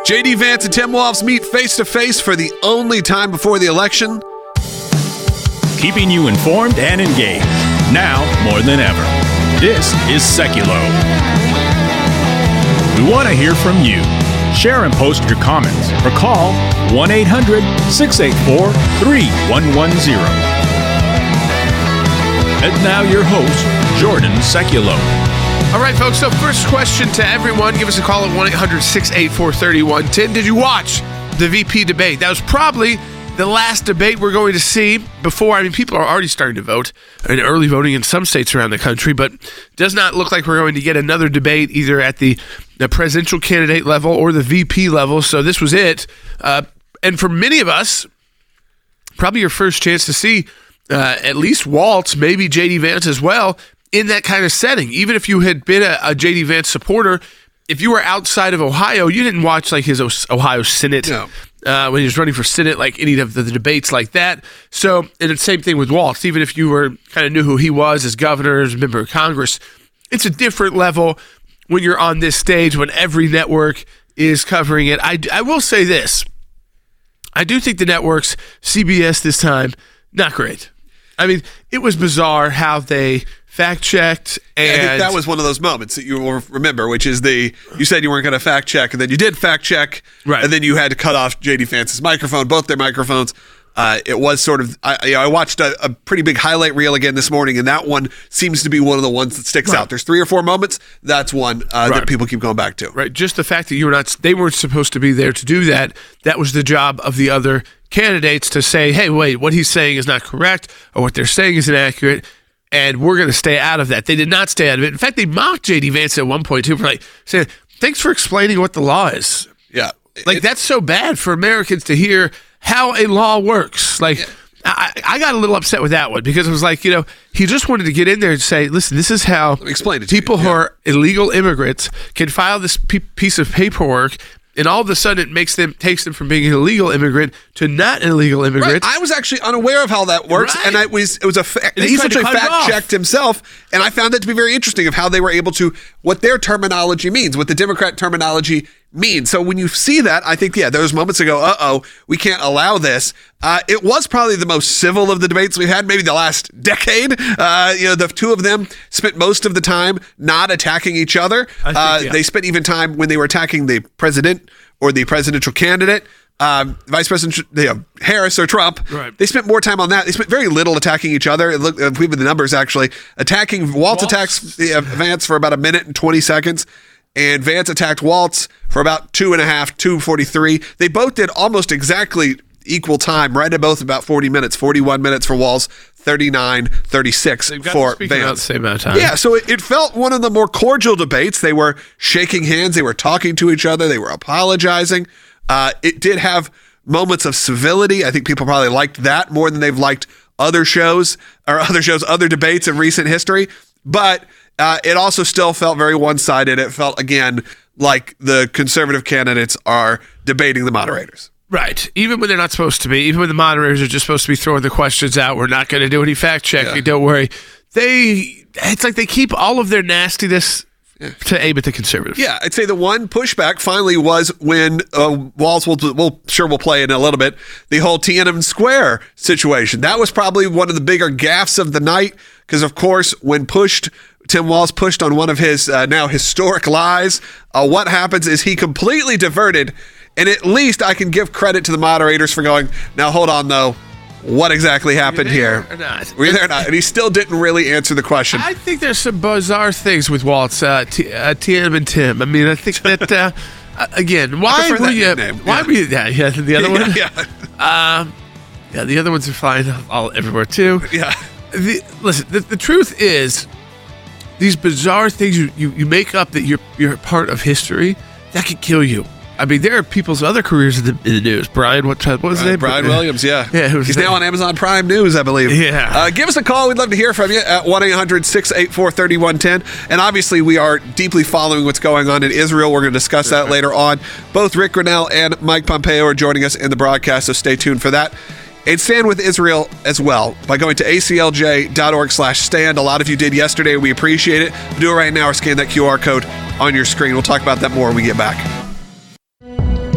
J.D. Vance and Tim Walz meet face-to-face for the only time before the election. Keeping you informed and engaged, now more than ever. This is Seculo. We want to hear from you. Share and post your comments or call 1-800-684-3110. And now your host, Jordan Seculo. All right, folks, so first question to everyone. Give us a call at 1-800-684-3110. Did you watch the VP debate? That was probably the last debate we're going to see before. I mean, people are already starting to vote, and early voting in some states around the country, but does not look like we're going to get another debate either at the presidential candidate level or the VP level. So this was it. And for many of us, probably your first chance to see at least Walz, maybe J.D. Vance as well, in that kind of setting. Even if you had been a J.D. Vance supporter, if you were outside of Ohio, you didn't watch like his Ohio Senate when he was running for Senate, like any of the debates like that. So, and the same thing with Walz. Even if you were kind of knew who he was as governor, as a member of Congress, it's a different level when you're on this stage, when every network is covering it. I will say this. I do think the networks, CBS this time, not great. I mean, it was bizarre how they fact-checked. And I think that was one of those moments that you will remember, which is you said you weren't going to fact-check, and then you did fact-check, right, and then you had to cut off J.D. Vance's microphone, both their microphones. It was sort of, I watched a pretty big highlight reel again this morning, and that one seems to be one of the ones that sticks out. There's 3 or 4 moments. That's one that people keep going back to. Right. Just the fact that they weren't supposed to be there to do that. That was the job of the other candidates to say, hey, wait, what he's saying is not correct, or what they're saying is inaccurate, and we're going to stay out of that. They did not stay out of it. In fact, they mocked J.D. Vance at one point, too, for saying, thanks for explaining what the law is. Yeah. That's so bad for Americans to hear how a law works. I got a little upset with that one because it was like, he just wanted to get in there and say, listen, this is how people who are illegal immigrants can file this piece of paperwork, and all of a sudden it takes them from being an illegal immigrant to not an illegal immigrant. Right. I was actually unaware of how that works, and he essentially fact-checked himself, and I found that to be very interesting of how they were able to, what their terminology means, what the Democrat terminology means. So when you see that, I think, those moments ago, we can't allow this. It was probably the most civil of the debates we've had, maybe the last decade. The two of them spent most of the time not attacking each other. They spent even time when they were attacking the president or the presidential candidate, Vice President Harris or Trump. Right. They spent more time on that. They spent very little attacking each other. Look, we have the numbers actually. Walz attacks Vance for about 1 minute and 20 seconds. And Vance attacked Walz for about 2:43. They both did almost exactly equal time, right at both about 40 minutes, 41 minutes for Walz, 39:36 for Vance. About the same amount of time. Yeah, so it felt one of the more cordial debates. They were shaking hands. They were talking to each other. They were apologizing. It did have moments of civility. I think people probably liked that more than they've liked other debates in recent history. But it also still felt very one-sided. It felt, again, like the conservative candidates are debating the moderators. Right. Even when they're not supposed to be. Even when the moderators are just supposed to be throwing the questions out. We're not going to do any fact-checking. Don't worry. It's like they keep all of their nastiness to aim at the conservatives. Yeah, I'd say the one pushback finally was when Walz will play in a little bit, the whole Tiananmen Square situation. That was probably one of the bigger gaffes of the night because, of course, when Tim Walz pushed on one of his now historic lies, what happens is he completely diverted, and at least I can give credit to the moderators for going, now hold on though, what exactly happened here? Were you there or not? And he still didn't really answer the question. I think there's some bizarre things with Walz, Tiananmen Tim. I mean, I think that, again, why were you... the other one? The other ones are flying everywhere too. Yeah. Listen, the truth is, these bizarre things you make up that you're part of history, that could kill you. I mean, there are people's other careers in the news. Brian, what was his name? Brian Williams, yeah. He's now on Amazon Prime News, I believe. Yeah. Give us a call. We'd love to hear from you at 1-800-684-3110. And obviously, we are deeply following what's going on in Israel. We're going to discuss that later on. Both Rick Grinnell and Mike Pompeo are joining us in the broadcast, so stay tuned for that. And stand with Israel as well by going to aclj.org/stand. A lot of you did yesterday. We appreciate it. Do it right now or scan that QR code on your screen. We'll talk about that more when we get back.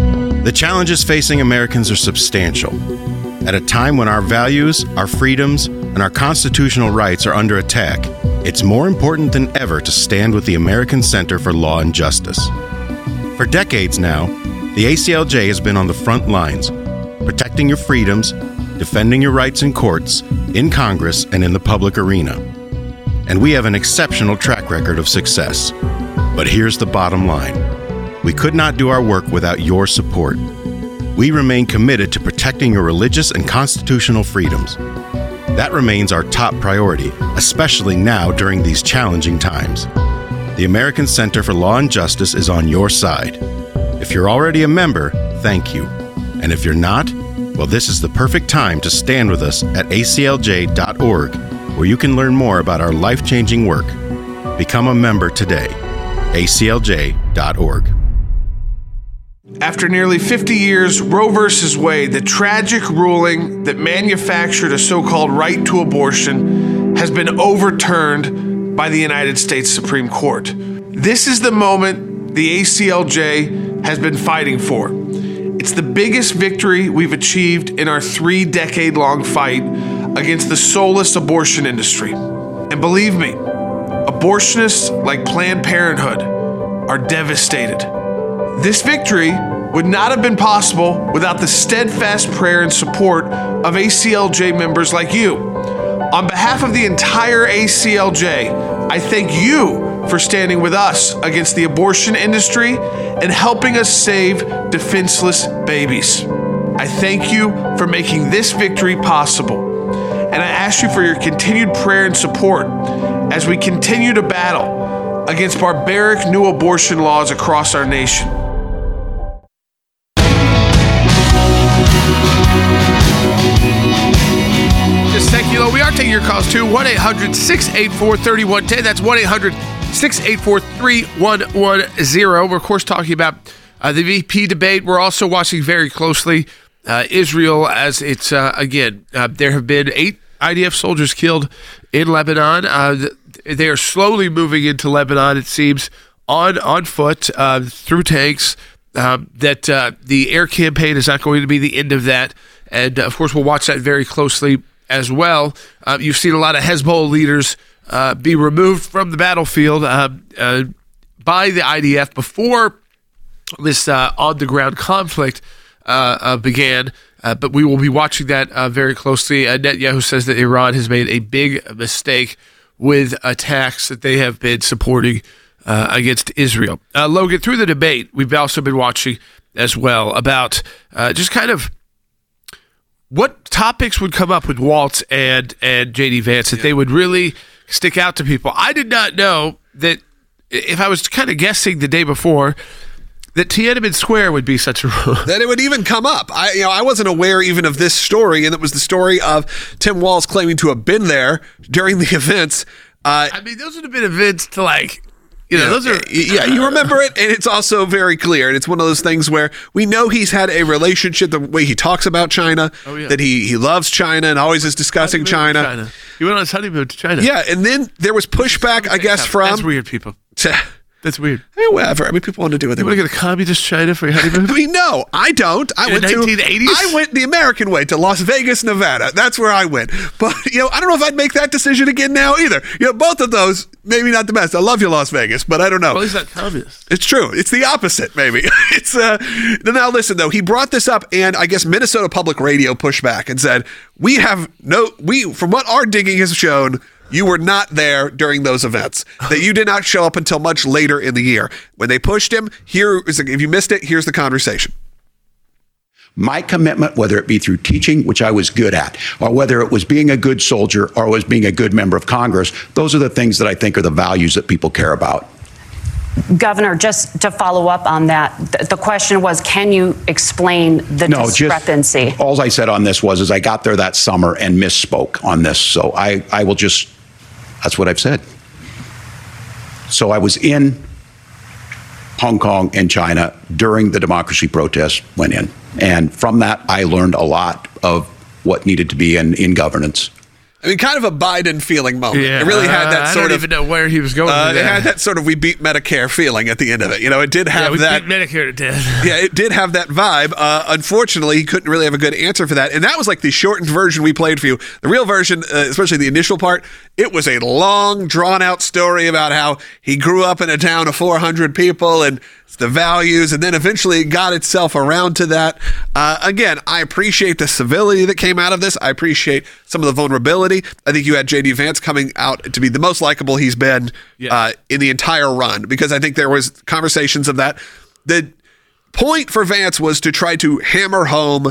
The challenges facing Americans are substantial. At a time when our values, our freedoms, and our constitutional rights are under attack, it's more important than ever to stand with the American Center for Law and Justice. For decades now, the ACLJ has been on the front lines, protecting your freedoms, defending your rights in courts, in Congress, and in the public arena. And we have an exceptional track record of success. But here's the bottom line. We could not do our work without your support. We remain committed to protecting your religious and constitutional freedoms. That remains our top priority, especially now during these challenging times. The American Center for Law and Justice is on your side. If you're already a member, thank you. And if you're not, well, this is the perfect time to stand with us at aclj.org, where you can learn more about our life-changing work. Become a member today. aclj.org. After nearly 50 years, Roe v. Wade, the tragic ruling that manufactured a so-called right to abortion, has been overturned by the United States Supreme Court. This is the moment the ACLJ has been fighting for. It's the biggest victory we've achieved in our 3-decade-long fight against the soulless abortion industry. And believe me, abortionists like Planned Parenthood are devastated. This victory would not have been possible without the steadfast prayer and support of ACLJ members like you. On behalf of the entire ACLJ, I thank you for standing with us against the abortion industry and helping us save defenseless babies. I thank you for making this victory possible. And I ask you for your continued prayer and support as we continue to battle against barbaric new abortion laws across our nation. Just thank you. We are taking your calls too. 1-800-684-3110. That's 1-800-684-3110. We're, of course, talking about the VP debate. We're also watching very closely Israel as it's, there have been 8 IDF soldiers killed in Lebanon. They are slowly moving into Lebanon, it seems, on foot through tanks. That the air campaign is not going to be the end of that. And, of course, we'll watch that very closely as well. You've seen a lot of Hezbollah leaders be removed from the battlefield by the IDF before this on-the-ground conflict began. But we will be watching that very closely. Netanyahu says that Iran has made a big mistake with attacks that they have been supporting against Israel. Logan, through the debate, we've also been watching as well about just kind of what topics would come up with Waltz and J.D. Vance that they would really stick out to people. I did not know that, if I was kind of guessing the day before, that Tiananmen Square would be such a that it would even come up. I wasn't aware even of this story, and it was the story of Tim Walz claiming to have been there during the events. Those would have been events to those are... Yeah, you remember it, and it's also very clear. And it's one of those things where we know he's had a relationship, the way he talks about China, that he loves China and always is discussing China. He went on his honeymoon to China. Yeah, and then there was pushback, I guess, from... That's weird, people. That's weird. Whatever. People want to do what they want. You want to go to communist China for your honeymoon? No, I don't. I went 1980s? I went the American way to Las Vegas, Nevada. That's where I went. But, I don't know if I'd make that decision again now either. Both of those, maybe not the best. I love you, Las Vegas, but I don't know. Well, he's not communist. It's true. It's the opposite, maybe. Now listen, though. He brought this up, and I guess Minnesota Public Radio pushed back and said, from what our digging has shown, you were not there during those events, that you did not show up until much later in the year. When they pushed him, if you missed it, here's the conversation. My commitment, whether it be through teaching, which I was good at, or whether it was being a good soldier or was being a good member of Congress, those are the things that I think are the values that people care about. Governor, just to follow up on that, the question was, can you explain the discrepancy? All I said on this was I got there that summer and misspoke on this. So I will just, that's what I've said. So I was in Hong Kong and China during the democracy protests went in. And from that, I learned a lot of what needed to be in governance. I mean, kind of a Biden feeling moment. Yeah, it really had that sort of. I don't even know where he was going with It that. had that sort of we beat Medicare feeling at the end of it. It did have we that. beat Medicare to death. Yeah, it did have that vibe. Unfortunately, he couldn't really have a good answer for that. And that was like the shortened version we played for you. The real version, especially the initial part, it was a long, drawn-out story about how he grew up in a town of 400 people and the values, and then eventually got itself around to that. Again, I appreciate the civility that came out of this. I appreciate some of the vulnerability. I think you had J.D. Vance coming out to be the most likable he's been in the entire run, because I think there was conversations of that. The point for Vance was to try to hammer home,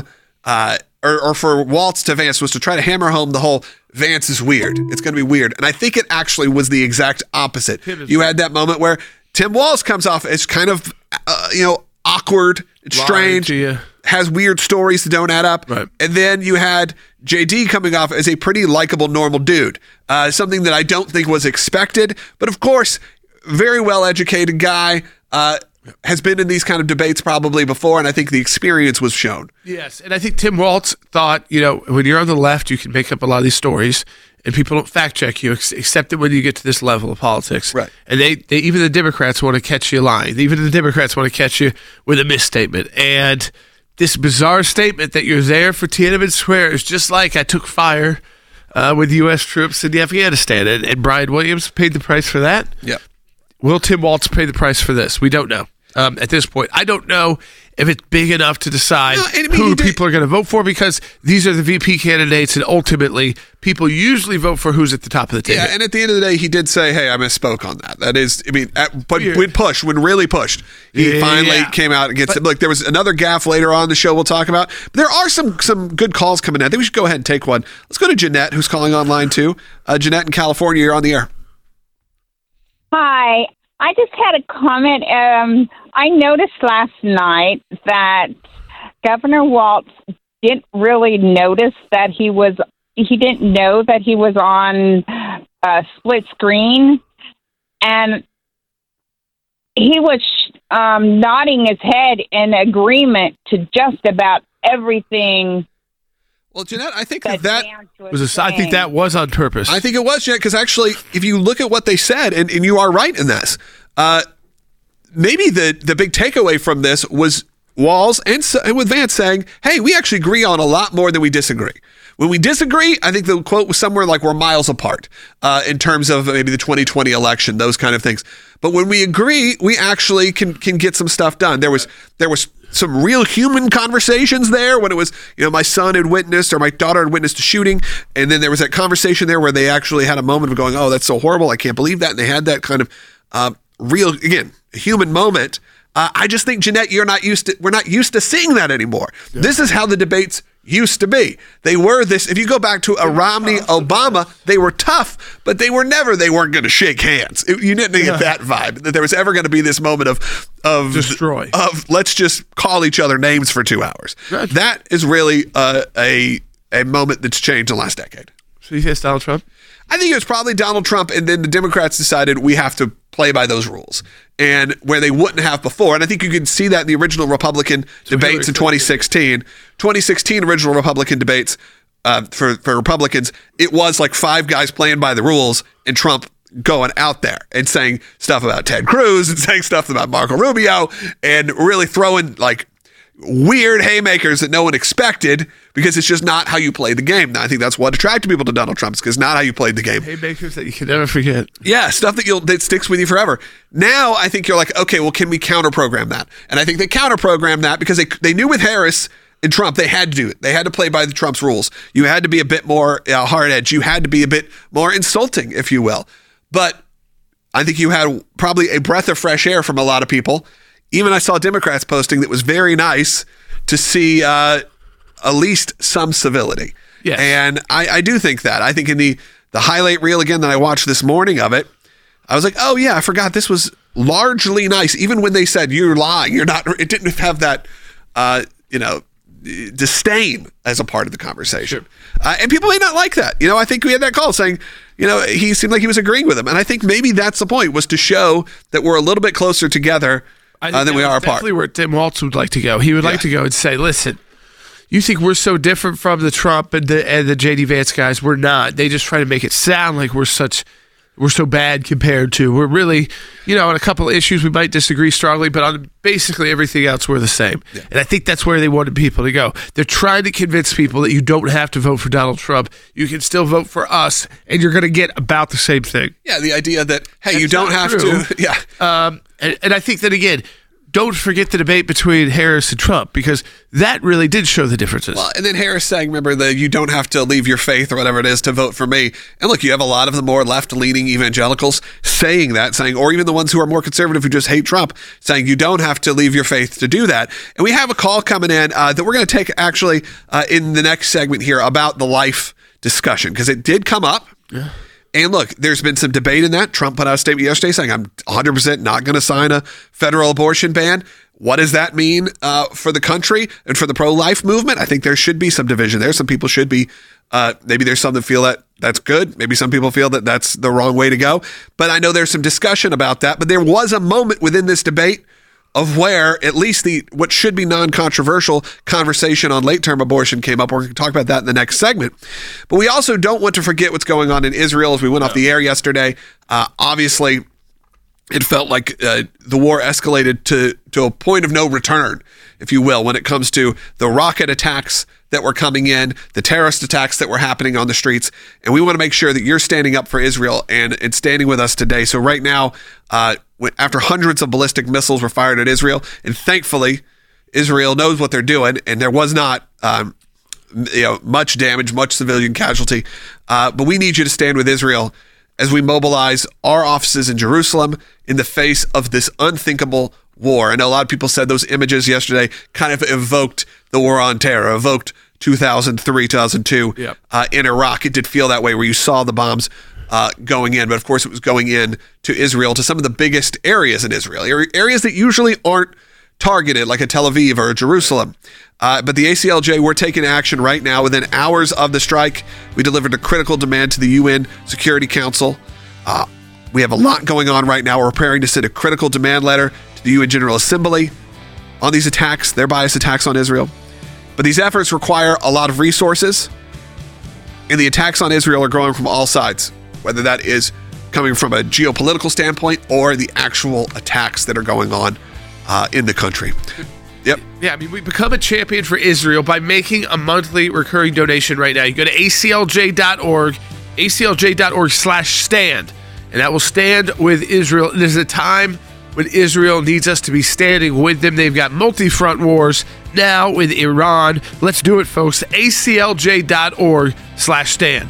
or for Waltz to Vance was to try to hammer home the whole Vance is weird. It's going to be weird. And I think it actually was the exact opposite. You had that moment where Tim Walz comes off as kind of, awkward, strange, has weird stories that don't add up. Right. And then you had JD coming off as a pretty likable, normal dude. Something that I don't think was expected. But of course, very well-educated guy, has been in these kind of debates probably before, and I think the experience was shown. Yes, and I think Tim Walz thought, when you're on the left, you can make up a lot of these stories, and people don't fact check you, except that when you get to this level of politics. Right. And they even the Democrats want to catch you lying. Even the Democrats want to catch you with a misstatement. And this bizarre statement that you're there for Tiananmen Square is just like I took fire with U.S. troops in Afghanistan, and Brian Williams paid the price for that. Yep. Will Tim Walz pay the price for this? We don't know. At this point, I don't know if it's big enough to decide who people are going to vote for, because these are the VP candidates, and ultimately, people usually vote for who's at the top of the table. Yeah, and at the end of the day, he did say, hey, I misspoke on that. That is, but when really pushed, he finally came out and gets it. Look, there was another gaffe later on in the show we'll talk about. But there are some good calls coming in. I think we should go ahead and take one. Let's go to Jeanette, who's calling online too. Jeanette in California, you're on the air. Hi. I just had a comment. I noticed last night that Governor Waltz didn't really notice that he didn't know that he was on split screen, and he was nodding his head in agreement to just about everything. Well, Jeanette, I think that was I think that was on purpose. I think it was, Jeanette, because actually, if you look at what they said, and you are right in this, maybe the big takeaway from this was Walz and with Vance saying, hey, we actually agree on a lot more than we disagree. When we disagree, I think the quote was somewhere like we're miles apart in terms of maybe the 2020 election, those kind of things. But when we agree, we actually can get some stuff done. There was some real human conversations there when it was, my son had witnessed or my daughter had witnessed a shooting. And then there was that conversation there where they actually had a moment of going, oh, that's so horrible. I can't believe that. And they had that kind of real, again, human moment. I just think, Jeanette, we're not used to seeing that anymore. Yeah. This is how the debates used to be. They were this, if you go back to a Romney, Obama, they were tough, but they weren't going to shake hands. You didn't get that vibe, that there was ever going to be this moment of destroy. Of let's just call each other names for 2 hours. Gotcha. That is really a moment that's changed in the last decade. So you think it's Donald Trump? I think it was probably Donald Trump, and then the Democrats decided we have to play by those rules, and where they wouldn't have before. And I think you can see that in the original Republican debates in 2016. 2016 original Republican debates for Republicans, it was like five guys playing by the rules, and Trump going out there and saying stuff about Ted Cruz and saying stuff about Marco Rubio and really throwing like weird haymakers that no one expected, because it's just not how you play the game. Now, I think that's what attracted people to Donald Trump, because not how you played the game. Haymakers that you can never forget. Yeah, stuff that sticks with you forever. Now, I think you're like, okay, well, can we counter-program that? And I think they counter-programmed that because they knew with Harris and Trump, they had to do it. They had to play by the Trump's rules. You had to be a bit more hard edge. You had to be a bit more insulting, if you will. But I think you had probably a breath of fresh air from a lot of people. Even I saw Democrats posting that was very nice to see at least some civility. Yes. And I do think that. I think in the highlight reel again that I watched this morning of it, I was like, oh yeah, I forgot this was largely nice. Even when they said, you're lying, you're not, it didn't have that, disdain as a part of the conversation. Sure. And people may not like that. I think we had that call saying, he seemed like he was agreeing with him. And I think maybe that's the point, was to show that we're a little bit closer together than we are apart. Definitely where Tim Walz would like to go. He would like to go and say, listen, you think we're so different from the Trump and the J.D. Vance guys. We're not. They just try to make it sound like we're so bad compared to. We're really, on a couple of issues we might disagree strongly, but on basically everything else we're the same. Yeah. And I think that's where they wanted people to go. They're trying to convince people that you don't have to vote for Donald Trump. You can still vote for us, and you're going to get about the same thing. Yeah, the idea that, hey, that's you don't have to. Yeah. And I think that, again, don't forget the debate between Harris and Trump, because that really did show the differences. Well, and then Harris saying, remember, that you don't have to leave your faith or whatever it is to vote for me. And look, you have a lot of the more left-leaning evangelicals saying that, or even the ones who are more conservative who just hate Trump, saying you don't have to leave your faith to do that. And we have a call coming in that we're going to take actually in the next segment here about the life discussion, because it did come up. Yeah. And look, there's been some debate in that. Trump put out a statement yesterday saying, I'm 100% not going to sign a federal abortion ban. What does that mean for the country and for the pro-life movement? I think there should be some division there. Some people should be, maybe there's some that feel that that's good. Maybe some people feel that that's the wrong way to go. But I know there's some discussion about that. But there was a moment within this debate of where at least what should be non-controversial conversation on late-term abortion came up. We're going to talk about that in the next segment. But we also don't want to forget what's going on in Israel. As we went off the air yesterday, obviously it felt like the war escalated to a point of no return, if you will, when it comes to the rocket attacks that were coming in, the terrorist attacks that were happening on the streets. And we want to make sure that you're standing up for Israel and standing with us today. So right now, after hundreds of ballistic missiles were fired at Israel, and thankfully, Israel knows what they're doing, and there was not much damage, much civilian casualty. But we need you to stand with Israel as we mobilize our offices in Jerusalem in the face of this unthinkable war. I know a lot of people said those images yesterday kind of evoked the war on terror, evoked 2003, 2002 in Iraq. It did feel that way, where you saw the bombs going in, but of course it was going in to Israel, to some of the biggest areas in Israel, areas that usually aren't targeted, like a Tel Aviv or a Jerusalem. But the ACLJ, we're taking action right now. Within hours of the strike, we delivered a critical demand to the UN Security Council. We have a lot going on right now. We're preparing to send a critical demand letter to the UN General Assembly on these attacks, their biased attacks on Israel. But these efforts require a lot of resources, and the attacks on Israel are growing from all sides, whether that is coming from a geopolitical standpoint or the actual attacks that are going on in the country. Yep. Yeah, I mean, we become a champion for Israel by making a monthly recurring donation right now. You go to aclj.org, aclj.org/stand, and that will stand with Israel. There's a time when Israel needs us to be standing with them. They've got multi-front wars now with Iran. Let's do it, folks. aclj.org/stand.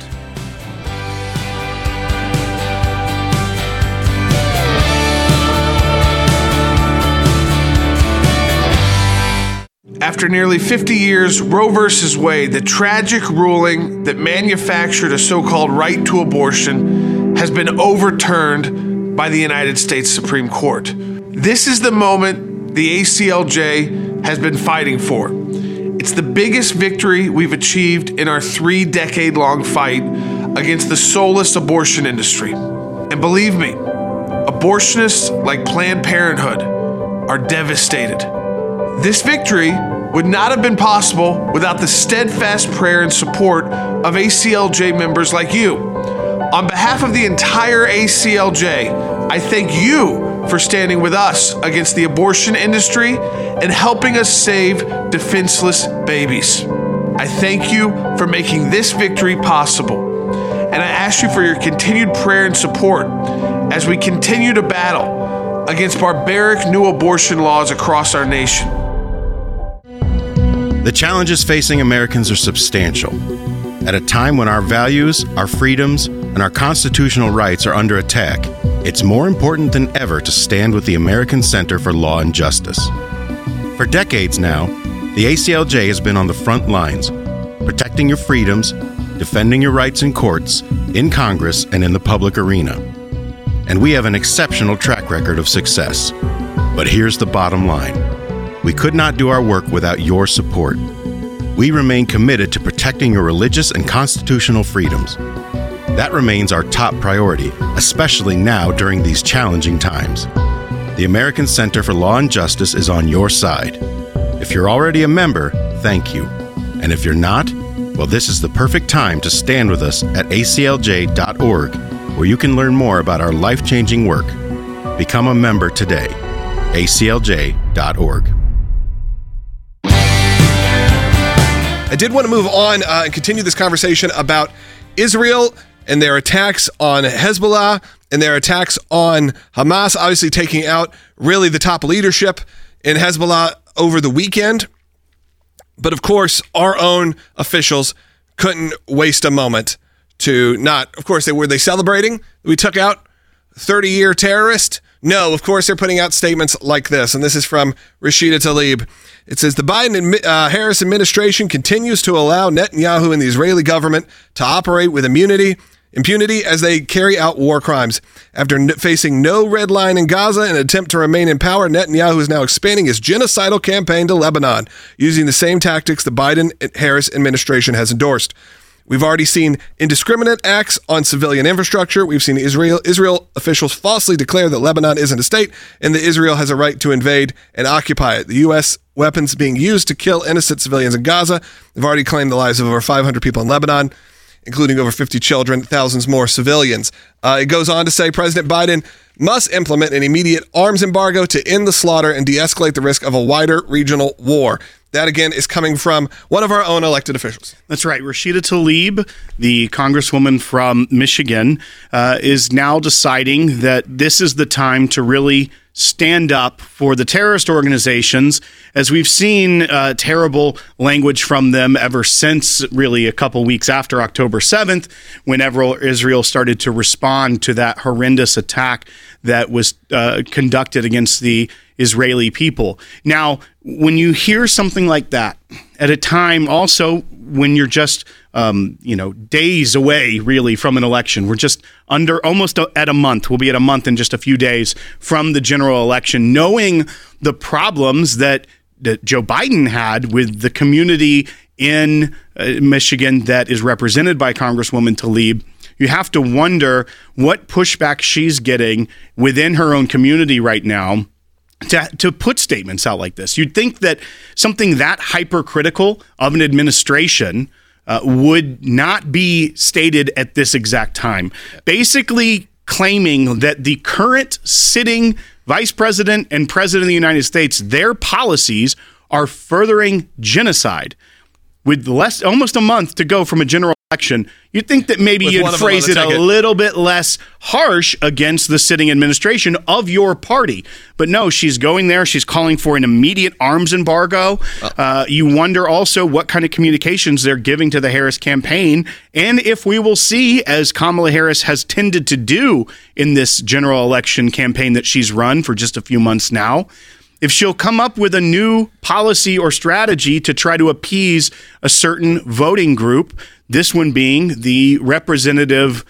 After nearly 50 years, Roe v. Wade, the tragic ruling that manufactured a so-called right to abortion, has been overturned by the United States Supreme Court. This is the moment the ACLJ has been fighting for. It's the biggest victory we've achieved in our 3-decade-long fight against the soulless abortion industry. And believe me, abortionists like Planned Parenthood are devastated. This victory would not have been possible without the steadfast prayer and support of ACLJ members like you. On behalf of the entire ACLJ, I thank you for standing with us against the abortion industry and helping us save defenseless babies. I thank you for making this victory possible, and I ask you for your continued prayer and support as we continue to battle against barbaric new abortion laws across our nation. The challenges facing Americans are substantial. At a time when our values, our freedoms, and our constitutional rights are under attack, it's more important than ever to stand with the American Center for Law and Justice. For decades now, the ACLJ has been on the front lines, protecting your freedoms, defending your rights in courts, in Congress, and in the public arena. And we have an exceptional track record of success. But here's the bottom line. We could not do our work without your support. We remain committed to protecting your religious and constitutional freedoms. That remains our top priority, especially now during these challenging times. The American Center for Law and Justice is on your side. If you're already a member, thank you. And if you're not, well, this is the perfect time to stand with us at aclj.org, where you can learn more about our life-changing work. Become a member today. aclj.org. I did want to move on and continue this conversation about Israel and their attacks on Hezbollah and their attacks on Hamas, obviously taking out really the top leadership in Hezbollah over the weekend. But of course, our own officials couldn't waste a moment to not, of course, were they celebrating? We took out 30-year terrorist? No, of course, they're putting out statements like this. And this is from Rashida Tlaib. It says, the Biden-Harris administration continues to allow Netanyahu and the Israeli government to operate with impunity as they carry out war crimes. After facing no red line in Gaza in an attempt to remain in power, Netanyahu is now expanding his genocidal campaign to Lebanon, using the same tactics the Biden-Harris administration has endorsed. We've already seen indiscriminate acts on civilian infrastructure. We've seen Israel officials falsely declare that Lebanon isn't a state and that Israel has a right to invade and occupy it. The U.S. weapons being used to kill innocent civilians in Gaza have already claimed the lives of over 500 people in Lebanon, including over 50 children, thousands more civilians. It goes on to say President Biden must implement an immediate arms embargo to end the slaughter and de-escalate the risk of a wider regional war. That, again, is coming from one of our own elected officials. That's right. Rashida Tlaib, the congresswoman from Michigan, is now deciding that this is the time to really stand up for the terrorist organizations, as we've seen terrible language from them ever since really a couple weeks after October 7th, whenever Israel started to respond to that horrendous attack that was conducted against the Israeli people. Now, when you hear something like that at a time also when you're just days away really from an election, we're just almost at a month. We'll be at a month in just a few days from the general election, knowing the problems that Joe Biden had with the community in Michigan that is represented by Congresswoman Tlaib. You have to wonder what pushback she's getting within her own community right now to put statements out like this. You'd think that something that hypercritical of an administration would not be stated at this exact time. Basically claiming that the current sitting vice president and president of the United States, their policies are furthering genocide. With almost a month to go from a general election, you'd think that maybe you'd phrase it a little bit less harsh against the sitting administration of your party. But no, she's going there. She's calling for an immediate arms embargo. You wonder also what kind of communications they're giving to the Harris campaign, and if we will see, as Kamala Harris has tended to do in this general election campaign that she's run for just a few months now, if she'll come up with a new policy or strategy to try to appease a certain voting group, this one being the representative,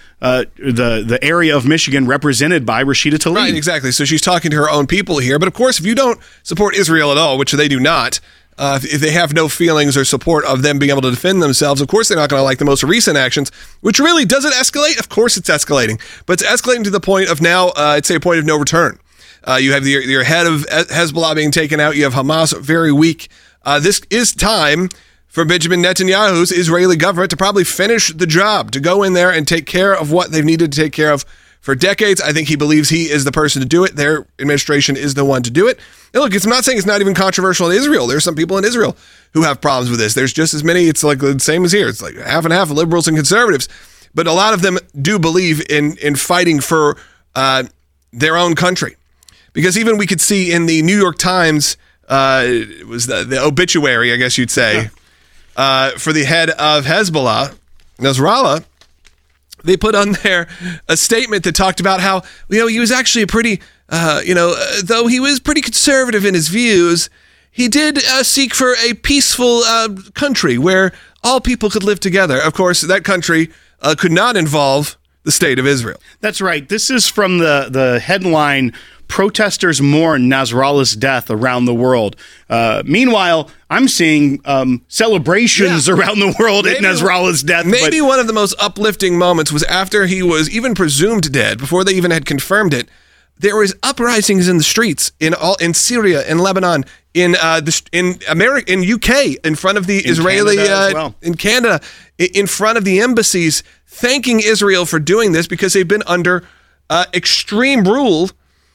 the area of Michigan represented by Rashida Tlaib. Right, exactly. So she's talking to her own people here. But of course, if you don't support Israel at all, which they do not, if they have no feelings or support of them being able to defend themselves, of course they're not going to like the most recent actions, which really, does it escalate? Of course it's escalating. But it's escalating to the point of now, I'd say a point of no return. You have your head of Hezbollah being taken out. You have Hamas very weak. This is time for Benjamin Netanyahu's Israeli government to probably finish the job, to go in there and take care of what they've needed to take care of for decades. I think he believes he is the person to do it. Their administration is the one to do it. And look, I'm not saying it's not even controversial in Israel. There's some people in Israel who have problems with this. There's just as many. It's like the same as here. It's like half and half, liberals and conservatives. But a lot of them do believe in fighting for their own country. Because even we could see in the New York Times, it was the obituary, I guess you'd say, for the head of Hezbollah, Nasrallah, they put on there a statement that talked about how, he was actually a pretty, though he was pretty conservative in his views, he did seek for a peaceful country where all people could live together. Of course, that country could not involve the state of Israel. That's right. This is from the headline, "Protesters mourn Nasrallah's death around the world." Meanwhile, I'm seeing celebrations around the world at Nasrallah's death. Maybe one of the most uplifting moments was after he was even presumed dead, before they even had confirmed it. there was uprisings in the streets in Syria, in Lebanon, in America, in UK, in front of the Israeli, in Canada, in front of the embassies, thanking Israel for doing this because they've been under extreme rule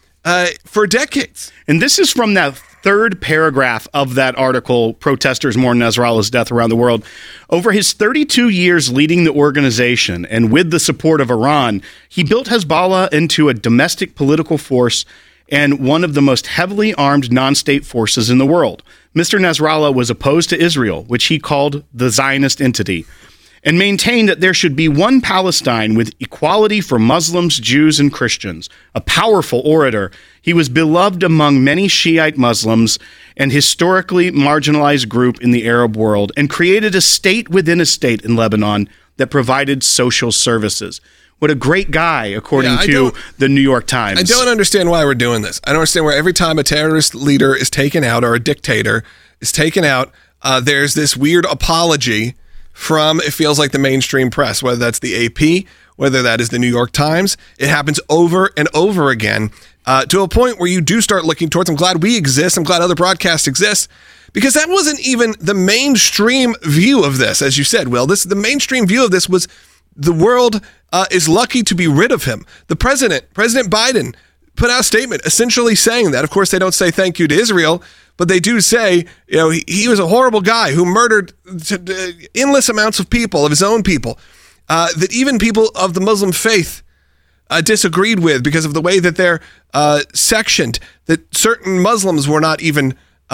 for decades. And this is from that third paragraph of that article, Protesters Mourn Nasrallah's Death Around the World. Over his 32 years leading the organization and with the support of Iran, he built Hezbollah into a domestic political force and one of the most heavily armed non-state forces in the world. Mr. Nasrallah was opposed to Israel, which he called the Zionist entity, and maintained that there should be one Palestine with equality for Muslims, Jews, and Christians. A powerful orator, he was beloved among many Shiite Muslims, an historically marginalized group in the Arab world, and created a state within a state in Lebanon that provided social services. What a great guy, according to the New York Times. I don't understand why we're doing this. I don't understand why every time a terrorist leader is taken out or a dictator is taken out, there's this weird apology from, it feels like, the mainstream press, whether that's the AP, whether that is the New York Times. It happens over and over again to a point where you do start looking towards, I'm glad we exist, I'm glad other broadcasts exist, because that wasn't even the mainstream view of this, as you said, Will. The mainstream view of this was the world is lucky to be rid of him. The President Biden, put out a statement essentially saying that. Of course, they don't say thank you to Israel, but they do say, he was a horrible guy who murdered endless amounts of people, of his own people, that even people of the Muslim faith disagreed with because of the way that they're sectioned, that certain Muslims were not even,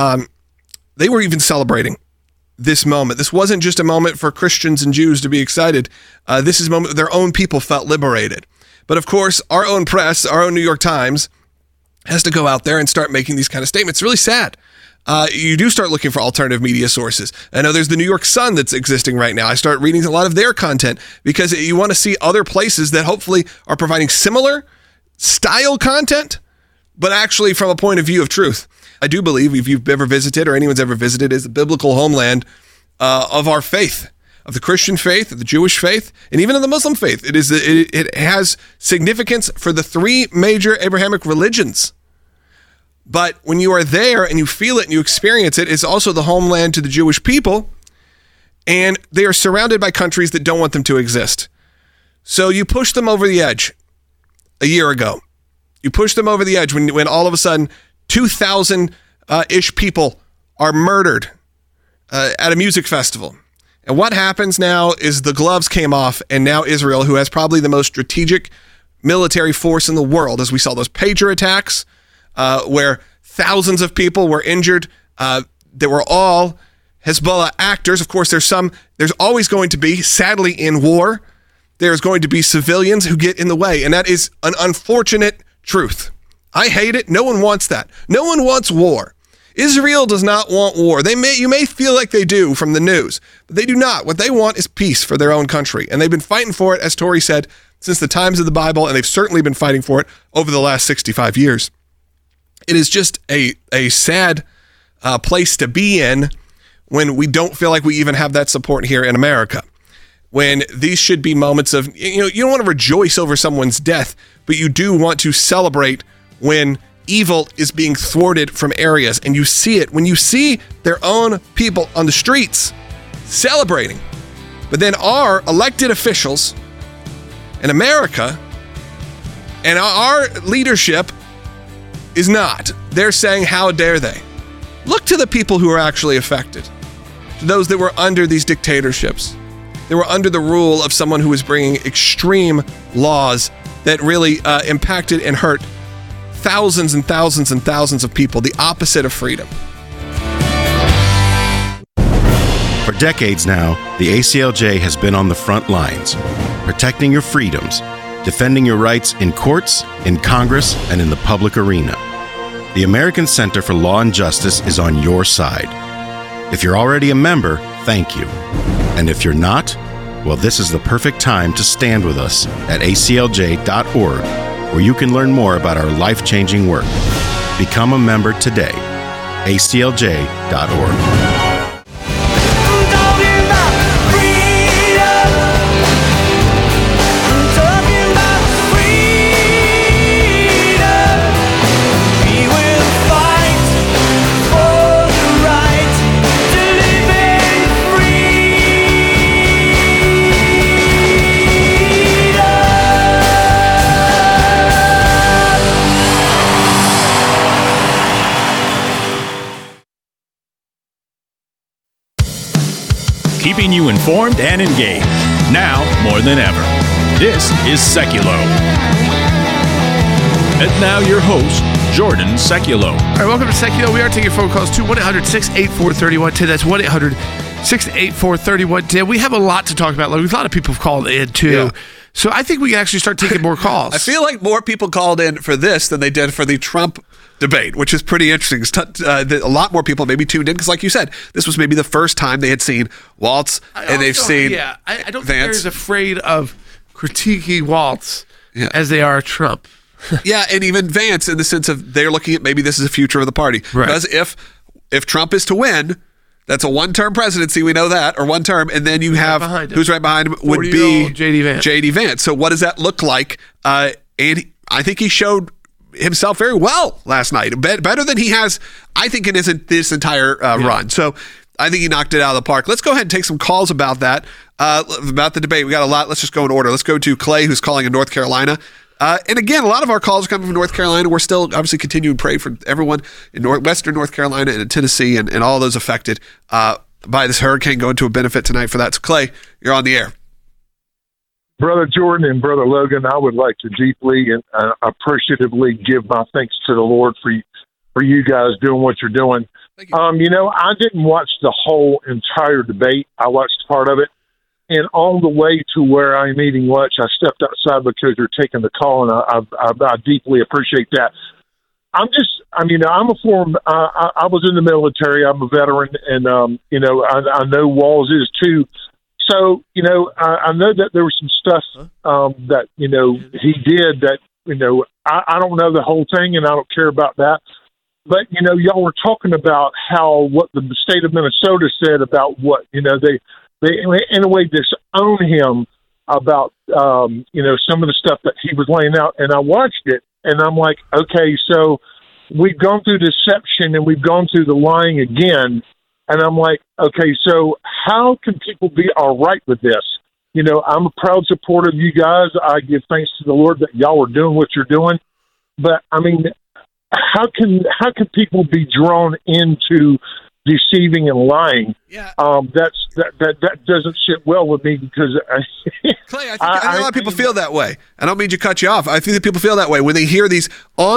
they were even celebrating this moment. This wasn't just a moment for Christians and Jews to be excited. This is a moment their own people felt liberated. But of course, our own press, our own New York Times, has to go out there and start making these kind of statements. It's really sad. You do start looking for alternative media sources. I know there's the New York Sun that's existing right now. I start reading a lot of their content because you want to see other places that hopefully are providing similar style content, but actually from a point of view of truth. I do believe, if you've ever visited or anyone's ever visited, is the biblical homeland of our faith, of the Christian faith, of the Jewish faith, and even of the Muslim faith. It has significance for the three major Abrahamic religions. But when you are there and you feel it and you experience it, it's also the homeland to the Jewish people, and they are surrounded by countries that don't want them to exist. So you push them over the edge a year ago. You push them over the edge when all of a sudden 2,000-ish people are murdered at a music festival. And what happens now is the gloves came off, and now Israel, who has probably the most strategic military force in the world, as we saw those pager attacks, where thousands of people were injured. They were all Hezbollah actors. Of course, there's always going to be, sadly, in war, there's going to be civilians who get in the way. And that is an unfortunate truth. I hate it. No one wants that. No one wants war. Israel does not want war. You may feel like they do from the news, but they do not. What they want is peace for their own country. And they've been fighting for it, as Tori said, since the times of the Bible, and they've certainly been fighting for it over the last 65 years. It is just a sad place to be in when we don't feel like we even have that support here in America. When these should be moments of, you don't want to rejoice over someone's death, but you do want to celebrate when evil is being thwarted from areas. And you see it when you see their own people on the streets celebrating. But then our elected officials in America and our leadership is not. They're saying, how dare they? Look to the people who are actually affected, to those that were under these dictatorships. They were under the rule of someone who was bringing extreme laws that really impacted and hurt thousands and thousands and thousands of people, the opposite of freedom. For decades now, the ACLJ has been on the front lines, protecting your freedoms, defending your rights in courts, in Congress, and in the public arena. The American Center for Law and Justice is on your side. If you're already a member, thank you. And if you're not, well, this is the perfect time to stand with us at aclj.org, where you can learn more about our life-changing work. Become a member today. aclj.org. keeping you informed and engaged. Now more than ever. This is Seculo. And now your host, Jordan Seculo. All right, welcome to Seculo. We are taking phone calls to 1-800-684-3110. That's 1-800-684-3110. We have a lot to talk about. Like, a lot of people have called in, too. Yeah. So I think we can actually start taking more calls. I feel like more people called in for this than they did for the Trump debate, which is pretty interesting. A lot more people maybe tuned in because, like you said, this was maybe the first time they had seen Waltz and they've seen I don't Vance. think they're as afraid of critiquing Waltz as they are Trump. Yeah, and even Vance in the sense of they're looking at maybe this is the future of the party. Right. Because if Trump is to win, that's a one-term presidency, we know that, or one term, and then you have who's right behind him would be J.D. Vance. So what does that look like? And I think he showed himself very well last night, better than he has, I think, in this entire run. So I think he knocked it out of the park. Let's go ahead and take some calls about that, about the debate. We got a lot. Let's just go in order. Let's go to Clay, who's calling in North Carolina. And again, a lot of our calls are coming from North Carolina. We're still obviously continuing to pray for everyone in Western North Carolina and in Tennessee and all those affected by this hurricane, going to a benefit tonight for that. So, Clay, you're on the air. Brother Jordan and Brother Logan, I would like to deeply and appreciatively give my thanks to the Lord for you guys doing what you're doing. Thank you. I didn't watch the whole entire debate. I watched part of it. And on the way to where I'm eating lunch, I stepped outside because you're taking the call, and I deeply appreciate that. I'm a former, I was in the military. I'm a veteran, and, I know Walz is too. So, I know that there was some stuff that, he did that, I don't know the whole thing, and I don't care about that. But, y'all were talking about what the state of Minnesota said about what, they in a way disown him about, some of the stuff that he was laying out. And I watched it, and I'm like, okay, so we've gone through deception and we've gone through the lying again. And I'm like, okay, so how can people be all right with this? I'm a proud supporter of you guys. I give thanks to the Lord that y'all are doing what you're doing. But, how can people be drawn into deceiving and lying? Yeah. That doesn't sit well with me because Clay, I think a lot of people feel that way. I don't mean to cut you off. I think that people feel that way when they hear these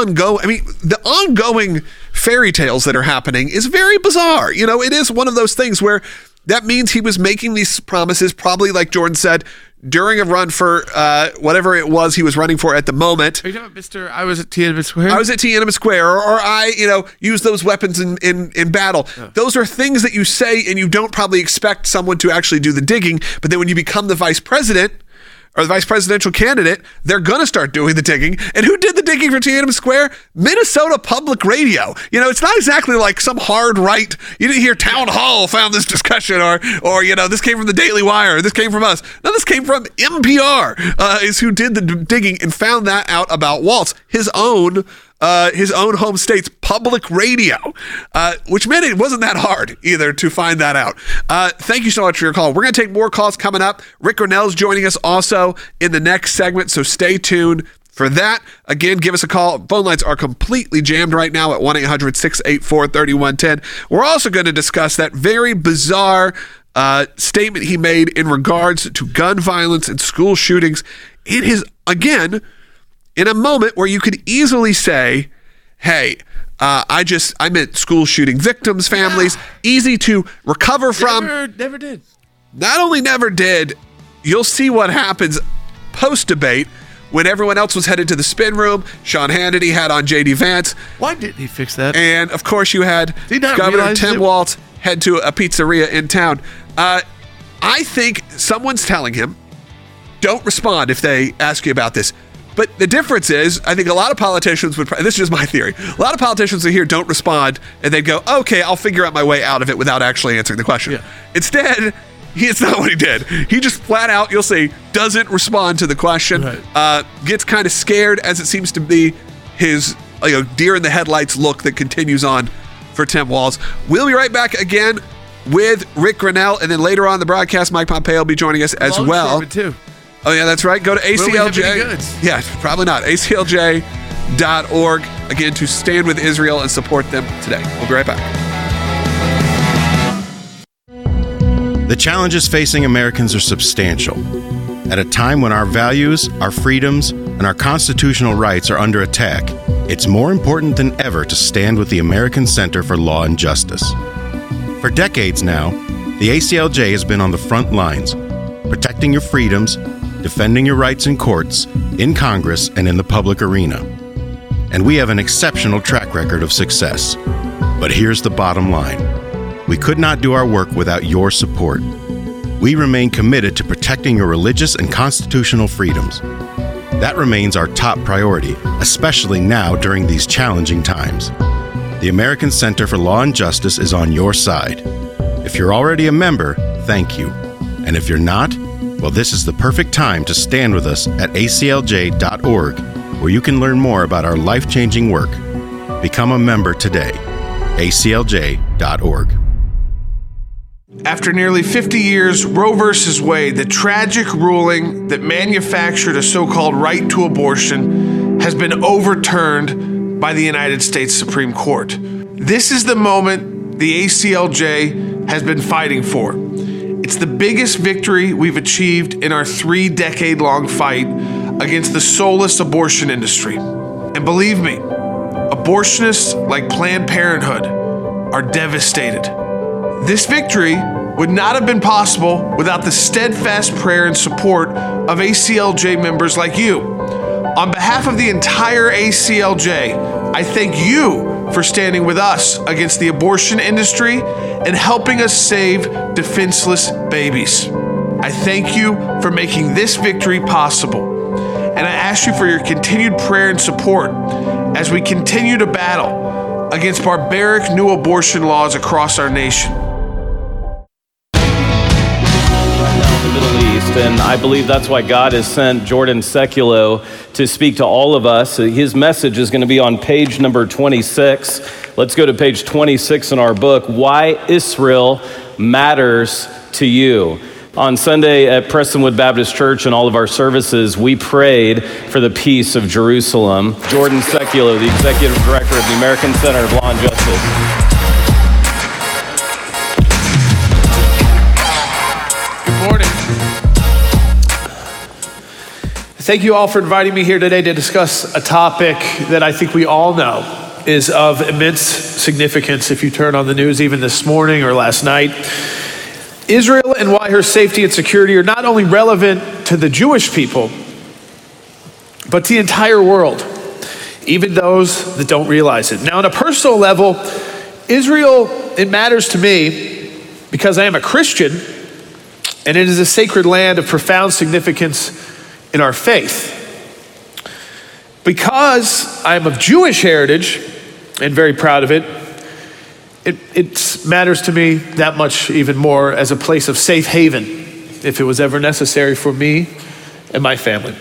the ongoing fairy tales that are happening is very bizarre. It is one of those things where that means he was making these promises, probably like Jordan said, during a run for whatever it was he was running for at the moment. Are you talking about I was at Tiananmen Square? I was at Tiananmen Square, or I, use those weapons in battle. Yeah. Those are things that you say and you don't probably expect someone to actually do the digging, but then when you become the vice president or the vice presidential candidate, they're going to start doing the digging. And who did the digging for Tiananmen Square? Minnesota Public Radio. It's not exactly like some hard right. You didn't hear Town Hall found this discussion or this came from the Daily Wire, or this came from us. No, this came from NPR, is who did the digging and found that out about Waltz, his own home state's public radio, which meant it wasn't that hard either to find that out. Thank you so much for your call. We're going to take more calls coming up. Rick Grenell's joining us also in the next segment, so stay tuned for that. Again, give us a call. Phone lines are completely jammed right now at 1-800-684-3110. We're also going to discuss that very bizarre statement he made in regards to gun violence and school shootings. It is, again, in a moment where you could easily say, hey, I meant school shooting victims, families, easy to recover from. Never did. Not only never did, you'll see what happens post-debate when everyone else was headed to the spin room. Sean Hannity had on J.D. Vance. Why didn't he fix that? And, of course, you had Governor Tim Walz head to a pizzeria in town. I think someone's telling him, don't respond if they ask you about this. But the difference is, I think a lot of politicians would, this is just my theory, a lot of politicians would hear don't respond, and they'd go, okay, I'll figure out my way out of it without actually answering the question. Yeah. Instead, it's not what he did. He just flat out, you'll see, doesn't respond to the question, right. Gets kind of scared, as it seems to be his deer in the headlights look that continues on for Tim Walz. We'll be right back again with Rick Grenell, and then later on in the broadcast, Mike Pompeo will be joining us as well. Too. Oh, yeah, that's right. Go to ACLJ. Yeah, probably not. ACLJ.org, again, to stand with Israel and support them today. We'll be right back. The challenges facing Americans are substantial. At a time when our values, our freedoms, and our constitutional rights are under attack, it's more important than ever to stand with the American Center for Law and Justice. For decades now, the ACLJ has been on the front lines, protecting your freedoms, defending your rights in courts, in Congress, and in the public arena. And we have an exceptional track record of success. But here's the bottom line. We could not do our work without your support. We remain committed to protecting your religious and constitutional freedoms. That remains our top priority, especially now during these challenging times. The American Center for Law and Justice is on your side. If you're already a member, thank you. And if you're not, well, this is the perfect time to stand with us at aclj.org, where you can learn more about our life-changing work. Become a member today. aclj.org. After nearly 50 years, Roe v. Wade, the tragic ruling that manufactured a so-called right to abortion, has been overturned by the United States Supreme Court. This is the moment the ACLJ has been fighting for. It's the biggest victory we've achieved in our 3-decade-long fight against the soulless abortion industry. And believe me, abortionists like Planned Parenthood are devastated. This victory would not have been possible without the steadfast prayer and support of ACLJ members like you. On behalf of the entire ACLJ, I thank you for standing with us against the abortion industry and helping us save defenseless babies. I thank you for making this victory possible. And I ask you for your continued prayer and support as we continue to battle against barbaric new abortion laws across our nation. And I believe that's why God has sent Jordan Sekulow to speak to all of us. His message is going to be on page number 26. Let's go to page 26 in our book, Why Israel Matters to You. On Sunday at Prestonwood Baptist Church and all of our services, we prayed for the peace of Jerusalem. Jordan Sekulow, the Executive Director of the American Center of Law and Justice. Thank you all for inviting me here today to discuss a topic that I think we all know is of immense significance if you turn on the news even this morning or last night. Israel and why her safety and security are not only relevant to the Jewish people, but to the entire world, even those that don't realize it. Now, on a personal level, Israel, it matters to me because I am a Christian, and it is a sacred land of profound significance in our faith. Because I'm of Jewish heritage and very proud of it, it matters to me that much even more as a place of safe haven if it was ever necessary for me and my family.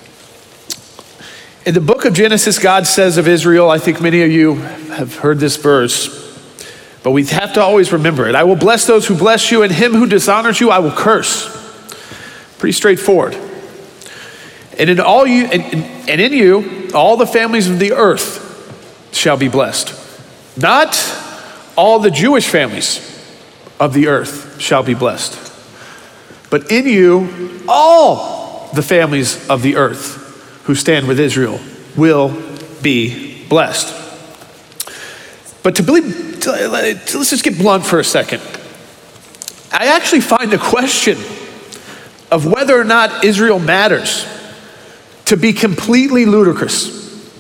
In the book of Genesis, God says of Israel, I think many of you have heard this verse, but we have to always remember it. I will bless those who bless you, and him who dishonors you, I will curse. Pretty straightforward. And in all you, and in you, all the families of the earth shall be blessed. Not all the Jewish families of the earth shall be blessed, but in you, all the families of the earth who stand with Israel will be blessed. But let's just get blunt for a second. I actually find the question of whether or not Israel matters to be completely ludicrous.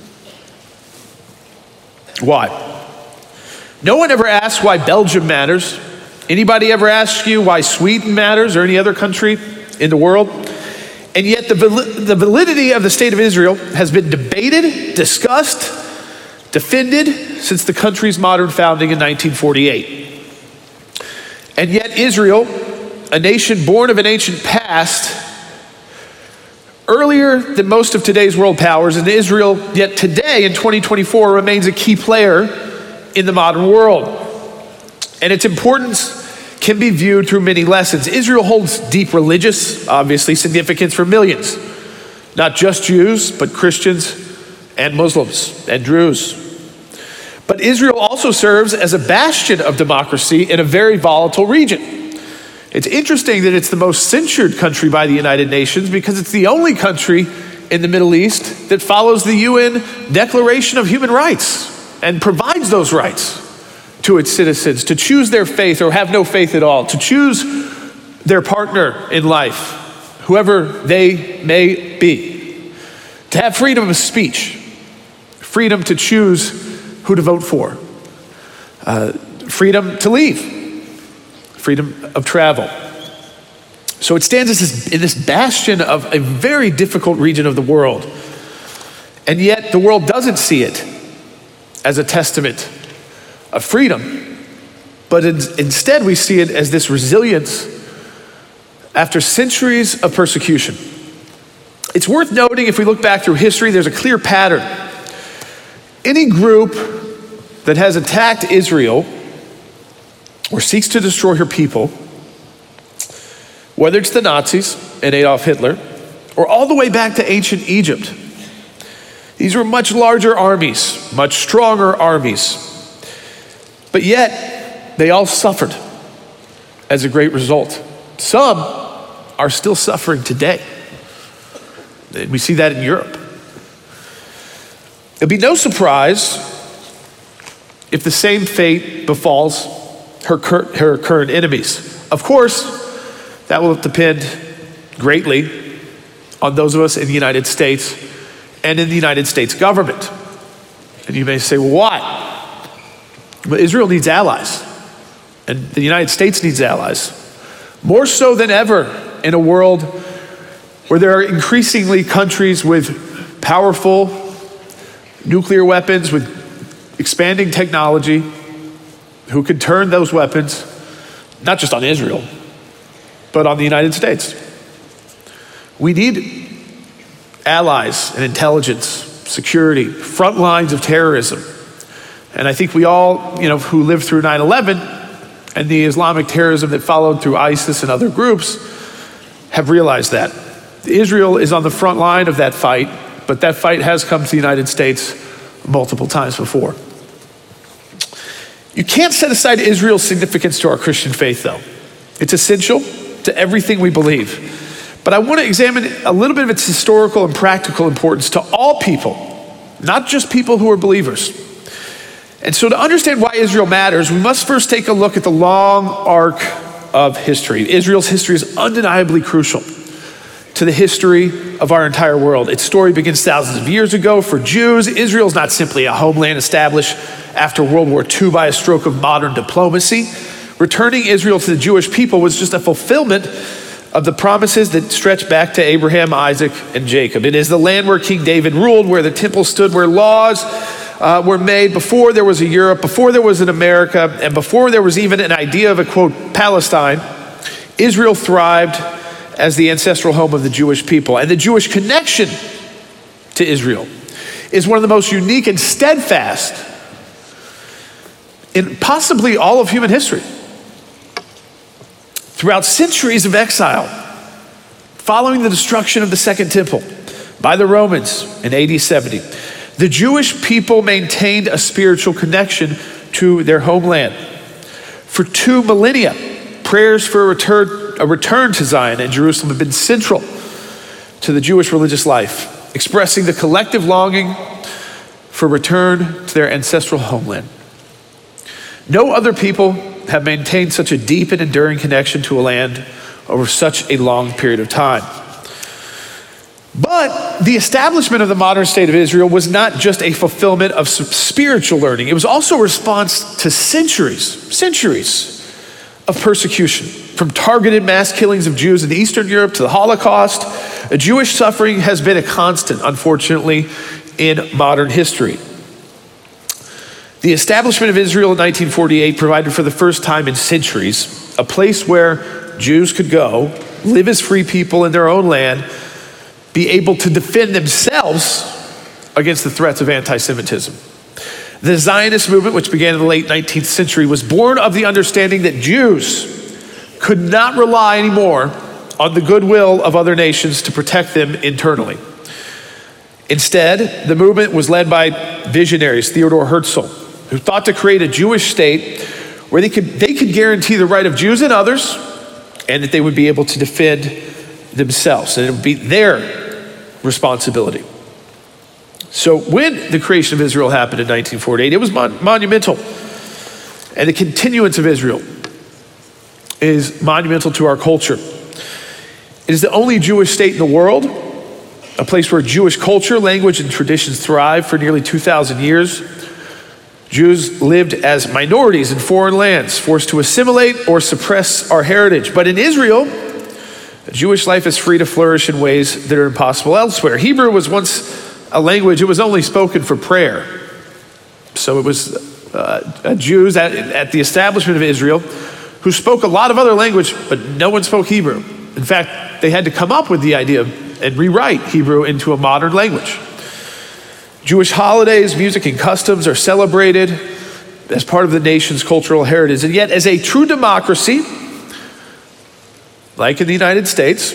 Why? No one ever asks why Belgium matters. Anybody ever ask you why Sweden matters or any other country in the world? And yet the validity of the state of Israel has been debated, discussed, defended since the country's modern founding in 1948. And yet Israel, a nation born of an ancient past, earlier than most of today's world powers, and Israel, yet today in 2024, remains a key player in the modern world. And its importance can be viewed through many lessons. Israel holds deep religious, obviously, significance for millions. Not just Jews, but Christians and Muslims and Druze. But Israel also serves as a bastion of democracy in a very volatile region. It's interesting that it's the most censured country by the United Nations because it's the only country in the Middle East that follows the UN Declaration of Human Rights and provides those rights to its citizens to choose their faith or have no faith at all, to choose their partner in life, whoever they may be, to have freedom of speech, freedom to choose who to vote for, freedom to leave, freedom of travel. So it stands in this bastion of a very difficult region of the world. And yet the world doesn't see it as a testament of freedom, but instead we see it as this resilience after centuries of persecution. It's worth noting, if we look back through history, there's a clear pattern. Any group that has attacked Israel or seeks to destroy her people, whether it's the Nazis and Adolf Hitler, or all the way back to ancient Egypt, these were much larger armies, much stronger armies. But yet, they all suffered as a great result. Some are still suffering today. We see that in Europe. It'll be no surprise if the same fate befalls her current enemies. Of course, that will depend greatly on those of us in the United States and in the United States government. And you may say, well, why? Well, Israel needs allies, and the United States needs allies, more so than ever in a world where there are increasingly countries with powerful nuclear weapons, with expanding technology, who could turn those weapons, not just on Israel, but on the United States. We need allies and intelligence, security, front lines of terrorism. And I think we all, who lived through 9/11 and the Islamic terrorism that followed through ISIS and other groups have realized that. Israel is on the front line of that fight, but that fight has come to the United States multiple times before. You can't set aside Israel's significance to our Christian faith, though. It's essential to everything we believe. But I want to examine a little bit of its historical and practical importance to all people, not just people who are believers. And so to understand why Israel matters, we must first take a look at the long arc of history. Israel's history is undeniably crucial to the history of our entire world. Its story begins thousands of years ago. For Jews, Israel is not simply a homeland established after World War II by a stroke of modern diplomacy. Returning Israel to the Jewish people was just a fulfillment of the promises that stretch back to Abraham, Isaac, and Jacob. It is the land where King David ruled, where the temple stood, where laws were made before there was a Europe, before there was an America, and before there was even an idea of a, quote, Palestine. Israel thrived as the ancestral home of the Jewish people. And the Jewish connection to Israel is one of the most unique and steadfast in possibly all of human history. Throughout centuries of exile, following the destruction of the Second Temple by the Romans in AD 70, the Jewish people maintained a spiritual connection to their homeland. For 2 millennia, prayers for a return to Zion and Jerusalem have been central to the Jewish religious life, expressing the collective longing for return to their ancestral homeland. No other people have maintained such a deep and enduring connection to a land over such a long period of time. But the establishment of the modern state of Israel was not just a fulfillment of some spiritual learning. It was also a response to centuries of persecution, from targeted mass killings of Jews in Eastern Europe to the Holocaust. Jewish suffering has been a constant, unfortunately, in modern history. The establishment of Israel in 1948 provided for the first time in centuries a place where Jews could go, live as free people in their own land, be able to defend themselves against the threats of anti-Semitism. The Zionist movement, which began in the late 19th century, was born of the understanding that Jews could not rely anymore on the goodwill of other nations to protect them internally. Instead, the movement was led by visionaries, Theodor Herzl, who thought to create a Jewish state where they could guarantee the right of Jews and others and that they would be able to defend themselves, and it would be their responsibility. So when the creation of Israel happened in 1948, it was monumental. And the continuance of Israel is monumental to our culture. It is the only Jewish state in the world, a place where Jewish culture, language, and traditions thrive for nearly 2,000 years. Jews lived as minorities in foreign lands, forced to assimilate or suppress our heritage. But in Israel, Jewish life is free to flourish in ways that are impossible elsewhere. Hebrew was once a language, it was only spoken for prayer. So it was Jews at the establishment of Israel who spoke a lot of other language, but no one spoke Hebrew. In fact, they had to come up with the idea and rewrite Hebrew into a modern language. Jewish holidays, music, and customs are celebrated as part of the nation's cultural heritage. And yet, as a true democracy, like in the United States,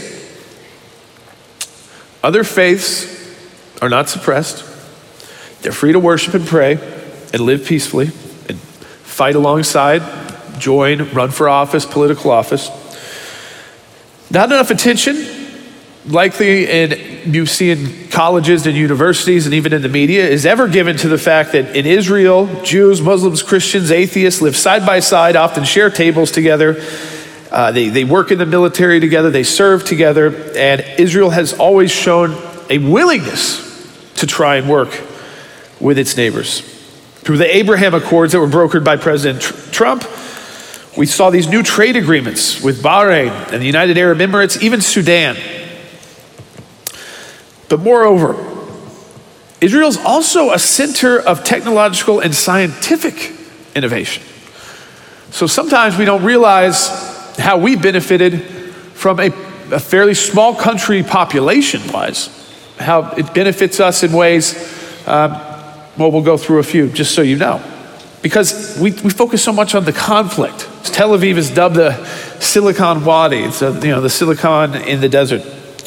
other faiths are not suppressed. They're free to worship and pray and live peacefully and fight alongside, join, run for office, political office. Not enough attention, likely you see in colleges and universities and even in the media, is ever given to the fact that in Israel, Jews, Muslims, Christians, atheists live side by side, often share tables together. They work in the military together, they serve together, and Israel has always shown a willingness to try and work with its neighbors. Through the Abraham Accords that were brokered by President Trump, we saw these new trade agreements with Bahrain and the United Arab Emirates, even Sudan. But moreover, Israel is also a center of technological and scientific innovation. So sometimes we don't realize how we benefited from a fairly small country population-wise, how it benefits us in ways, we'll go through a few just so you know. Because we focus so much on the conflict. Tel Aviv is dubbed the Silicon Wadi. It's the silicon in the desert.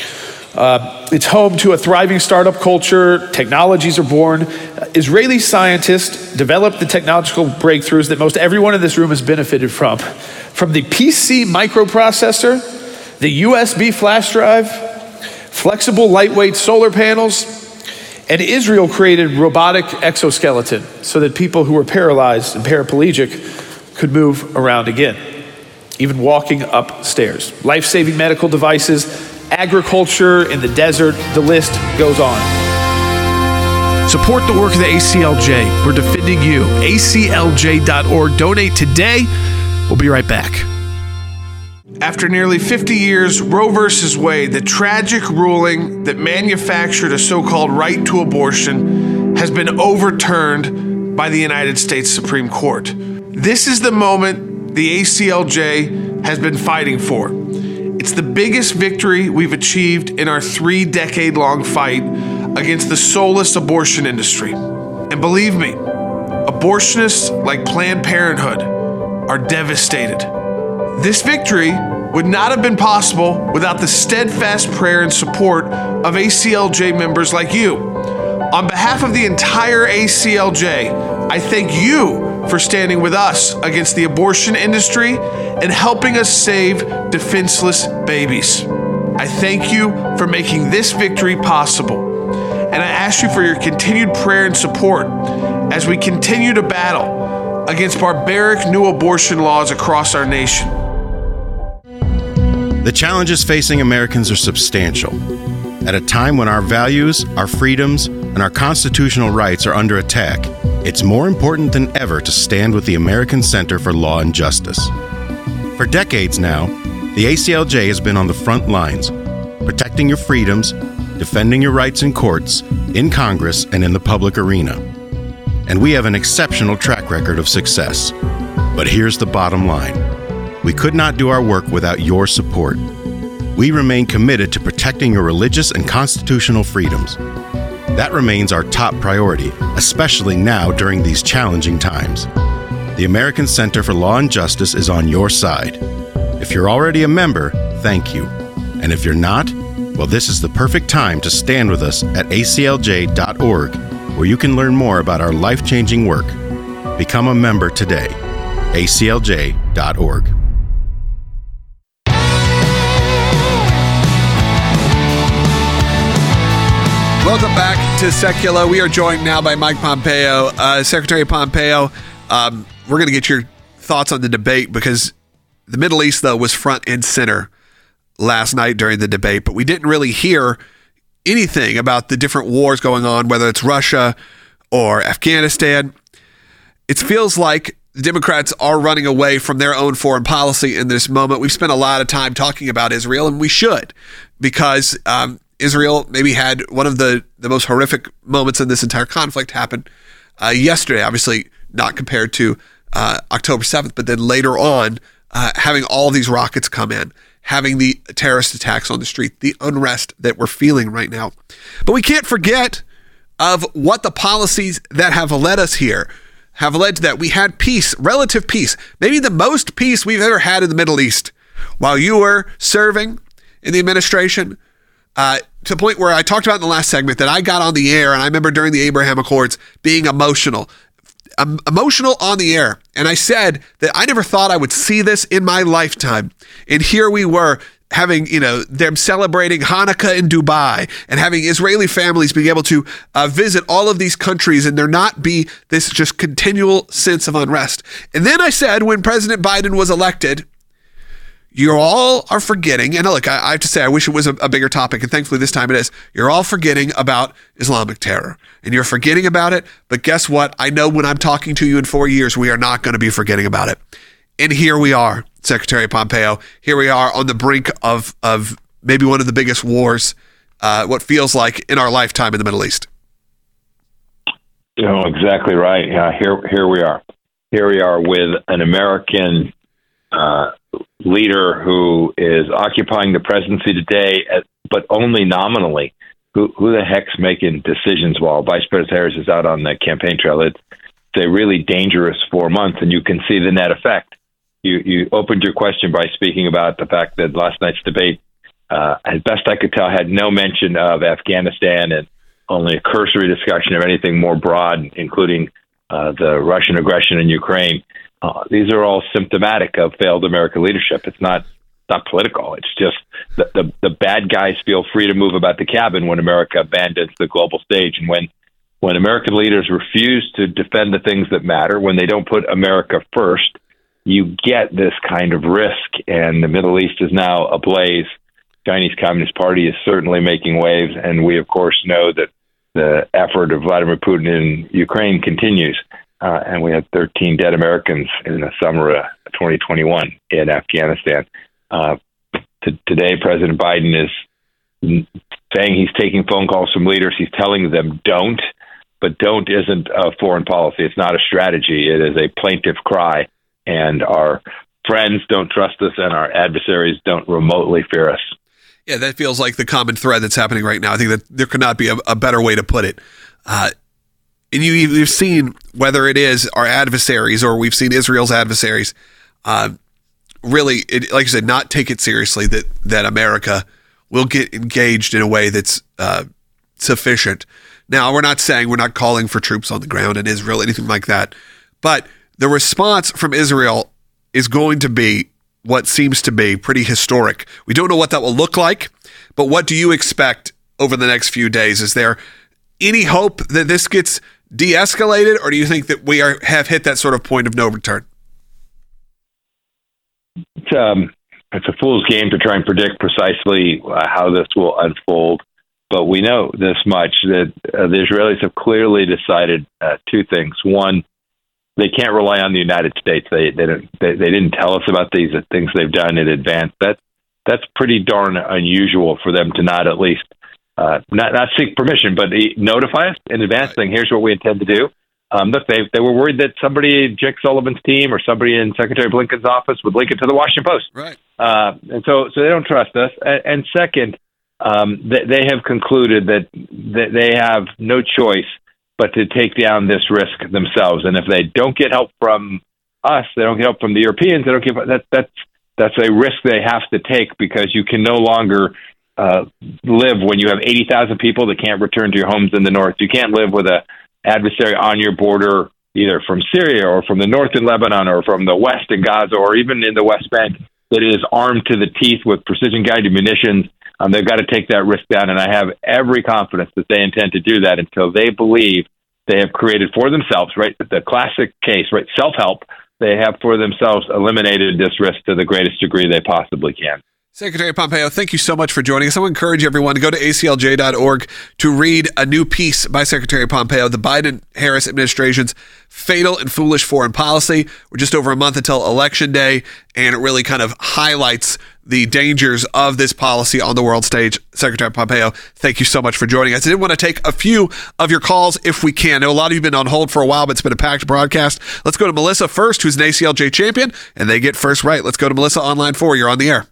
It's home to a thriving startup culture. Technologies are born. Israeli scientists developed the technological breakthroughs that most everyone in this room has benefited from. From the PC microprocessor, the USB flash drive, flexible lightweight solar panels, and Israel created robotic exoskeleton so that people who were paralyzed and paraplegic could move around again, even walking upstairs. Life-saving medical devices, agriculture in the desert, the list goes on. Support the work of the ACLJ. We're defending you. ACLJ.org. Donate today. We'll be right back. After nearly 50 years, Roe v. Wade, the tragic ruling that manufactured a so-called right to abortion, has been overturned by the United States Supreme Court. This is the moment the ACLJ has been fighting for. It's the biggest victory we've achieved in our 3-decade-long fight against the soulless abortion industry. And believe me, abortionists like Planned Parenthood are devastated. This victory would not have been possible without the steadfast prayer and support of ACLJ members like you. On behalf of the entire ACLJ, I thank you for standing with us against the abortion industry and helping us save defenseless babies. I thank you for making this victory possible. And I ask you for your continued prayer and support as we continue to battle against barbaric new abortion laws across our nation. The challenges facing Americans are substantial. At a time when our values, our freedoms, and our constitutional rights are under attack, it's more important than ever to stand with the American Center for Law and Justice. For decades now, the ACLJ has been on the front lines, protecting your freedoms, defending your rights in courts, in Congress, and in the public arena. And we have an exceptional track record of success. But here's the bottom line. We could not do our work without your support. We remain committed to protecting your religious and constitutional freedoms. That remains our top priority, especially now during these challenging times. The American Center for Law and Justice is on your side. If you're already a member, thank you. And if you're not, well, this is the perfect time to stand with us at aclj.org, where you can learn more about our life-changing work. Become a member today. aclj.org. Welcome back to Secular. We are joined now by Mike Pompeo. Secretary Pompeo, we're going to get your thoughts on the debate because the Middle East, though, was front and center last night during the debate, but we didn't really hear anything about the different wars going on, whether it's Russia or Afghanistan. It feels like the Democrats are running away from their own foreign policy in this moment. We've spent a lot of time talking about Israel, and we should, because Israel maybe had one of the most horrific moments in this entire conflict happen yesterday, obviously not compared to October 7th, but then later on, having all these rockets come in, having the terrorist attacks on the street, the unrest that we're feeling right now. But we can't forget of what the policies that have led us here have led to that. We had peace, relative peace, maybe the most peace we've ever had in the Middle East while you were serving in the administration, to the point where I talked about in the last segment that I got on the air, and I remember during the Abraham Accords being emotional on the air. And I said that I never thought I would see this in my lifetime. And here we were having, them celebrating Hanukkah in Dubai and having Israeli families being able to visit all of these countries and there not be this just continual sense of unrest. And then I said, when President Biden was elected, you all are forgetting, and look, I have to say, I wish it was a bigger topic, and thankfully this time it is. You're all forgetting about Islamic terror, and you're forgetting about it, but guess what? I know when I'm talking to you in 4 years, we are not going to be forgetting about it. And here we are, Secretary Pompeo. Here we are on the brink of maybe one of the biggest wars, what feels like in our lifetime in the Middle East. Exactly right. Yeah, here we are. Here we are with an American leader who is occupying the presidency today, but only nominally. Who the heck's making decisions while Vice President Harris is out on the campaign trail? It's a really dangerous 4 months, and you can see the net effect. You opened your question by speaking about the fact that last night's debate, as best I could tell, had no mention of Afghanistan and only a cursory discussion of anything more broad, including the Russian aggression in Ukraine. These are all symptomatic of failed American leadership. It's not political. It's just the bad guys feel free to move about the cabin when America abandons the global stage. And when American leaders refuse to defend the things that matter, when they don't put America first, you get this kind of risk. And the Middle East is now ablaze. Chinese Communist Party is certainly making waves. And we, of course, know that the effort of Vladimir Putin in Ukraine continues. And we had 13 dead Americans in the summer of 2021 in Afghanistan. Today, President Biden is saying he's taking phone calls from leaders. He's telling them don't, but don't isn't a foreign policy. It's not a strategy. It is a plaintive cry. And our friends don't trust us, and our adversaries don't remotely fear us. Yeah, that feels like the common thread that's happening right now. I think that there could not be a better way to put it. And you've seen, whether it is our adversaries or we've seen Israel's adversaries, really, like you said, not take it seriously that America will get engaged in a way that's sufficient. Now, we're not calling for troops on the ground in Israel, anything like that. But the response from Israel is going to be what seems to be pretty historic. We don't know what that will look like, but what do you expect over the next few days? Is there any hope that this gets de-escalated, or do you think that we have hit that sort of point of no return? It's a fool's game to try and predict precisely how this will unfold, but we know this much, that the Israelis have clearly decided two things. One, they can't rely on the United States. They didn't tell us about these things they've done in advance. That's pretty darn unusual for them to not at least not seek permission, but notify us in advance, saying, here's what we intend to do. Look, they were worried that somebody, Jake Sullivan's team or somebody in Secretary Blinken's office would link it to the Washington Post. Right. And so they don't trust us. And second, they have concluded that they have no choice but to take down this risk themselves. And if they don't get help from us, they don't get help from the Europeans, they don't get that's a risk they have to take, because you can no longer live when you have 80,000 people that can't return to your homes in the north. You can't live with an adversary on your border, either from Syria or from the north in Lebanon or from the west in Gaza or even in the West Bank. that is armed to the teeth with precision-guided munitions. They've got to take that risk down, and I have every confidence that they intend to do that until they believe they have created for themselves, right, the classic case, right, self-help. They have for themselves eliminated this risk to the greatest degree they possibly can. Secretary Pompeo, thank you so much for joining us. I want to encourage everyone to go to aclj.org to read a new piece by Secretary Pompeo, the Biden-Harris administration's fatal and foolish foreign policy. We're just over a month until Election Day, and it really kind of highlights the dangers of this policy on the world stage. Secretary Pompeo, thank you so much for joining us. I did want to take a few of your calls if we can. I know a lot of you have been on hold for a while, but it's been a packed broadcast. Let's go to Melissa first, who's an ACLJ champion, and they get first right. Let's go to Melissa on line 4. You're on the air.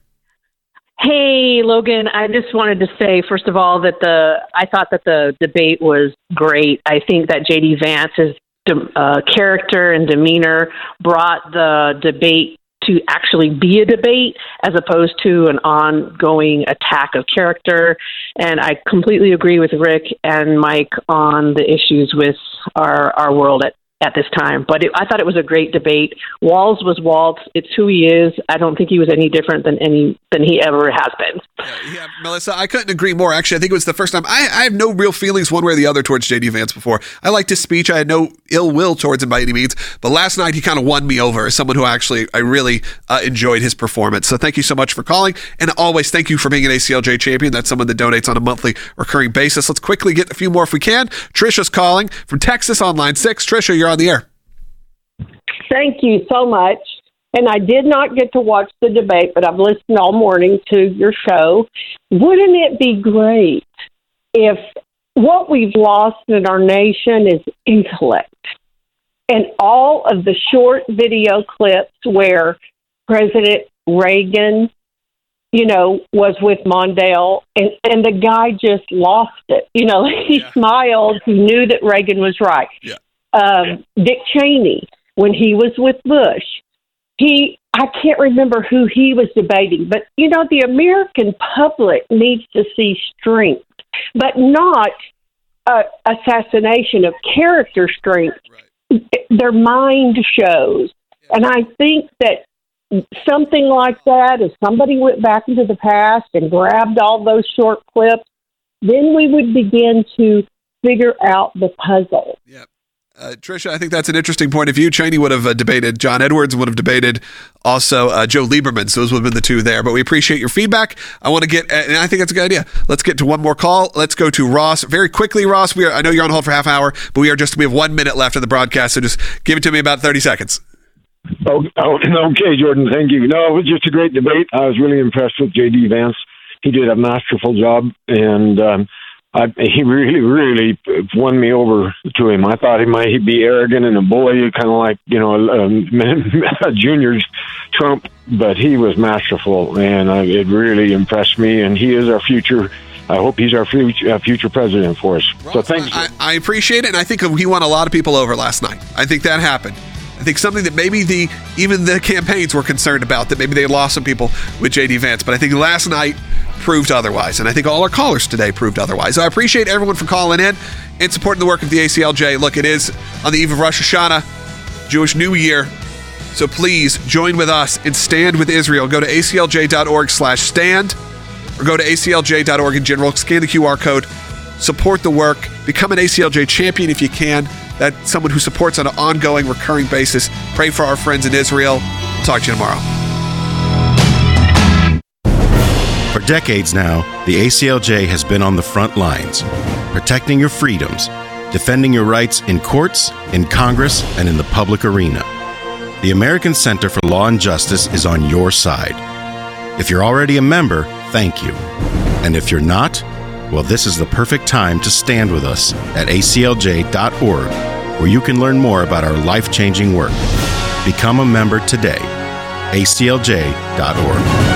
Hey, Logan, I just wanted to say, first of all, that I thought that the debate was great. I think that J.D. Vance's character and demeanor brought the debate to actually be a debate as opposed to an ongoing attack of character. And I completely agree with Rick and Mike on the issues with our world at this time. But I thought it was a great debate. Walz was Walz. It's who he is. I don't think he was any different than he ever has been. Yeah, Melissa, I couldn't agree more. Actually, I think it was the first time. I have no real feelings one way or the other towards J.D. Vance before. I liked his speech. I had no ill will towards him by any means. But last night, he kind of won me over as someone who I really enjoyed his performance. So thank you so much for calling. And always thank you for being an ACLJ champion. That's someone that donates on a monthly recurring basis. Let's quickly get a few more if we can. Trisha's calling from Texas on line 6. Trisha, you're on the air. Thank you so much. And I did not get to watch the debate, but I've listened all morning to your show. Wouldn't it be great if what we've lost in our nation is intellect? And all of the short video clips where President Reagan, was with Mondale, and the guy just lost it. He smiled. He knew that Reagan was right. Yeah. Dick Cheney, when he was with Bush, I can't remember who he was debating, but, the American public needs to see strength, but not assassination of character strength. Right. Their mind shows. Yeah. And I think that something like that, if somebody went back into the past and grabbed all those short clips, then we would begin to figure out the puzzle. Yep. Tricia, I think that's an interesting point of view. Cheney would have debated. John Edwards would have debated also Joe Lieberman. So those would have been the two there. But we appreciate your feedback. I want to get, and I think that's a good idea. Let's get to one more call. Let's go to Ross. Very quickly, Ross. I know you're on hold for half an hour, but we have 1 minute left of the broadcast. So just give it to me about 30 seconds. Oh, okay, Jordan. Thank you. No, it was just a great debate. I was really impressed with J.D. Vance. He did a masterful job, and he really, really won me over to him. I thought he'd be arrogant and a bully, kind of like, a junior Trump, but he was masterful, and it really impressed me, and he is our future. I hope he's our future president for us. Ross, so thank you. I appreciate it, and I think he won a lot of people over last night. I think that happened. I think something that maybe even the campaigns were concerned about, that maybe they lost some people with J.D. Vance. But I think last night proved otherwise. And I think all our callers today proved otherwise. So I appreciate everyone for calling in and supporting the work of the ACLJ. Look, it is on the eve of Rosh Hashanah, Jewish New Year. So please join with us and stand with Israel. Go to aclj.org/stand or go to aclj.org in general. Scan the QR code. Support the work. Become an ACLJ champion if you can. That's someone who supports on an ongoing, recurring basis. Pray for our friends in Israel. We'll talk to you tomorrow. For decades now, the ACLJ has been on the front lines, protecting your freedoms, defending your rights in courts, in Congress, and in the public arena. The American Center for Law and Justice is on your side. If you're already a member, thank you. And if you're not, well, this is the perfect time to stand with us at aclj.org, where you can learn more about our life-changing work. Become a member today. aclj.org.